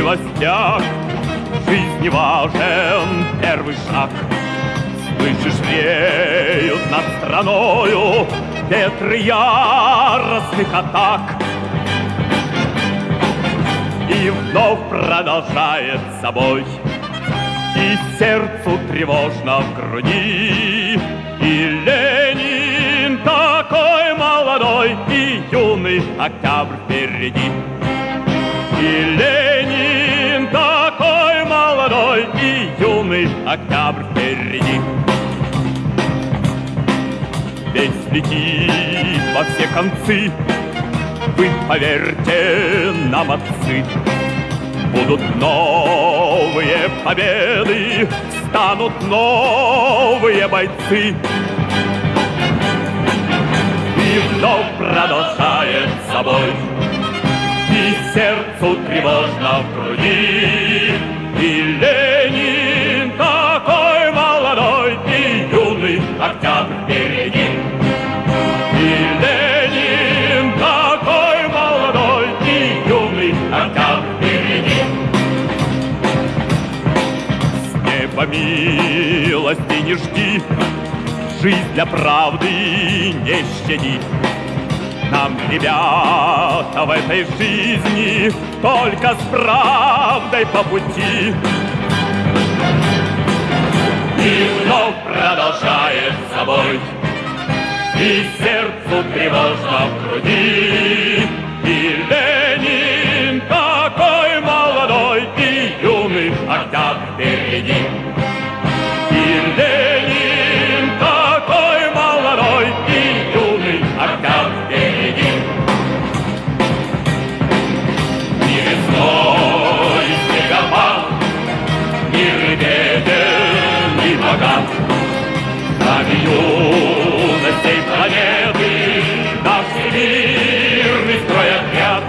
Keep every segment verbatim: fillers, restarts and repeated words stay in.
новостях в жизни важен первый шаг. Слышишь, реют над страною ветры яростных атак. И вновь продолжает собой, и сердцу тревожно в груди. И Ленин такой молодой, и юный октябрь впереди. И Ленин такой молодой, и юный октябрь впереди. Весь летит во все концы, вы поверьте нам, отцы. Будут новые победы, станут новые бойцы. И вновь продолжает собой, и сердцу тревожно в груди. И Ленин такой молодой, и юный октябрь впереди. И Ленин такой молодой, и юный октябрь впереди. С неба милости не жди, жизнь для правды не щади. Нам, ребята, в этой жизни только с правдой по пути. И вновь продолжает собой, и сердцу тревожно в груди. И Ленин такой молодой, и юный октябрь впереди. И Ленин такой молодой, и юный октябрь впереди. Ни весной снегопад, ни беден, ни богат. Нами юность всей планеты, наш всемирный стройотряд.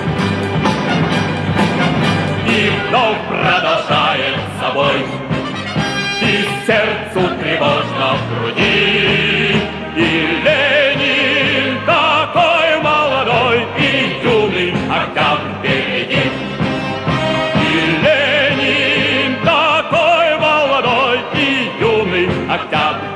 И вновь продолжает собой, и сердцу тревожно в груди. И Ленин такой молодой, и юный октябрь впереди. И Ленин такой молодой, и юный октябрь